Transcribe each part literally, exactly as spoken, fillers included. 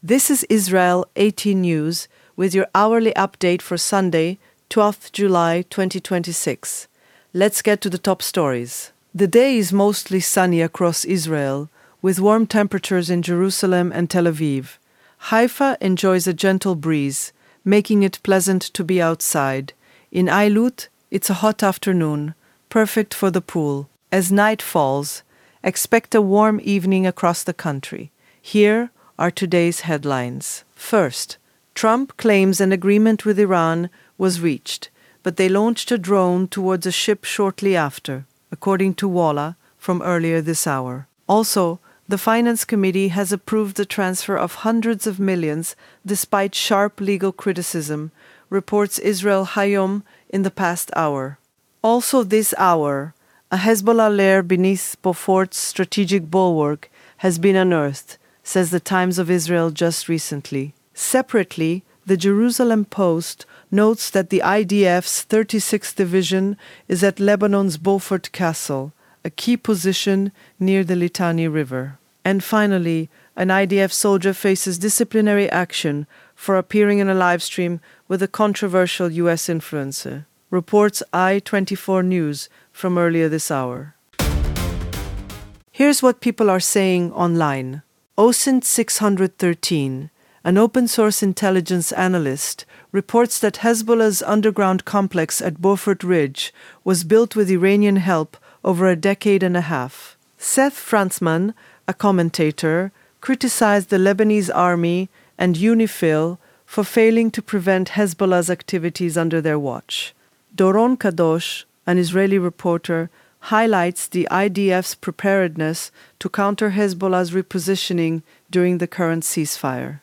This is Israel eighteen News with your hourly update for Sunday, twelfth of July twenty twenty-six. Let's get to the top stories. The day is mostly sunny across Israel, with warm temperatures in Jerusalem and Tel Aviv. Haifa enjoys a gentle breeze, making it pleasant to be outside. In Eilut, it's a hot afternoon, perfect for the pool. As night falls, expect a warm evening across the country. Here are today's headlines. First, Trump claims an agreement with Iran was reached, but they launched a drone towards a ship shortly after, according to Walla from earlier this hour. Also, the Finance Committee has approved the transfer of hundreds of millions despite sharp legal criticism, reports Israel Hayom in the past hour. Also this hour, a Hezbollah lair beneath Beaufort's strategic bulwark has been unearthed, says the Times of Israel just recently. Separately, the Jerusalem Post notes that the I D F's thirty-sixth Division is at Lebanon's Beaufort Castle, a key position near the Litani River. And finally, an I D F soldier faces disciplinary action for appearing in a live stream with a controversial U S influencer, reports I twenty-four News from earlier this hour. Here's what people are saying online. O S I N T six thirteen, an open-source intelligence analyst, reports that Hezbollah's underground complex at Beaufort Ridge was built with Iranian help over a decade and a half. Seth Frantzman, a commentator, criticized the Lebanese army and UNIFIL for failing to prevent Hezbollah's activities under their watch. Doron Kadosh, an Israeli reporter, highlights the I D F's preparedness to counter Hezbollah's repositioning during the current ceasefire.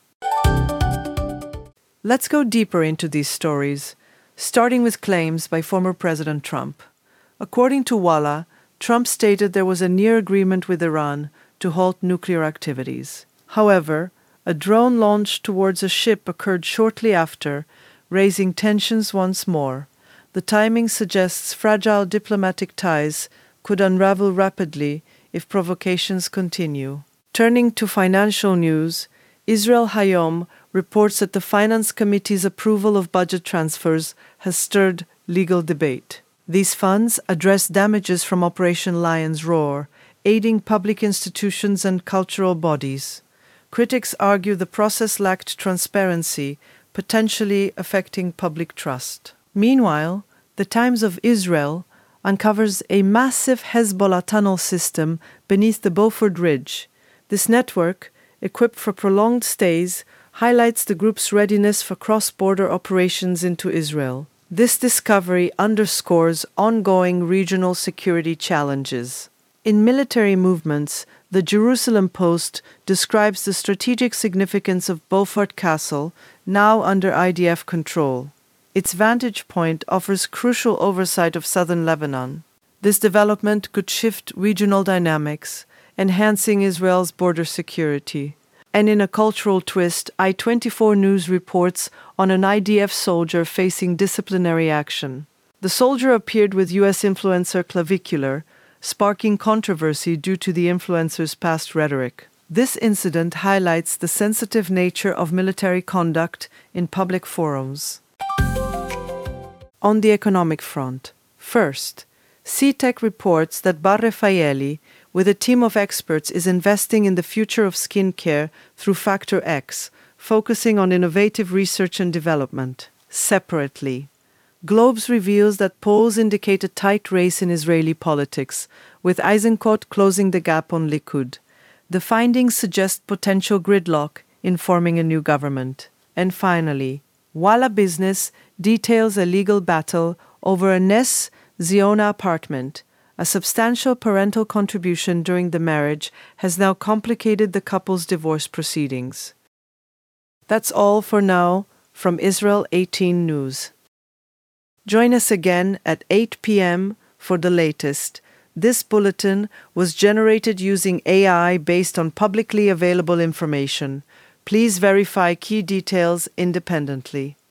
Let's go deeper into these stories, starting with claims by former President Trump. According to Walla, Trump stated there was a near agreement with Iran to halt nuclear activities. However, a drone launched towards a ship occurred shortly after, raising tensions once more. The timing suggests fragile diplomatic ties could unravel rapidly if provocations continue. Turning to financial news, Israel Hayom reports that the Finance Committee's approval of budget transfers has stirred legal debate. These funds address damages from Operation Lion's Roar, aiding public institutions and cultural bodies. Critics argue the process lacked transparency, potentially affecting public trust. Meanwhile, the Times of Israel uncovers a massive Hezbollah tunnel system beneath the Beaufort Ridge. This network, equipped for prolonged stays, highlights the group's readiness for cross-border operations into Israel. This discovery underscores ongoing regional security challenges. In military movements, the Jerusalem Post describes the strategic significance of Beaufort Castle, now under I D F control. Its vantage point offers crucial oversight of southern Lebanon. This development could shift regional dynamics, enhancing Israel's border security. And in a cultural twist, I twenty-four News reports on an I D F soldier facing disciplinary action. The soldier appeared with U S influencer Clavicular, sparking controversy due to the influencer's past rhetoric. This incident highlights the sensitive nature of military conduct in public forums. On the economic front, first, C TEC reports that Bar Refaeli, with a team of experts, is investing in the future of skincare through Factor X, focusing on innovative research and development. Separately, Globes reveals that polls indicate a tight race in Israeli politics, with Eisenkot closing the gap on Likud. The findings suggest potential gridlock in forming a new government. And finally, Walla Business details a legal battle over a Ness Ziona apartment. A substantial parental contribution during the marriage has now complicated the couple's divorce proceedings. That's all for now from Israel eighteen News. Join us again at eight p.m. for the latest. This bulletin was generated using A I based on publicly available information. Please verify key details independently.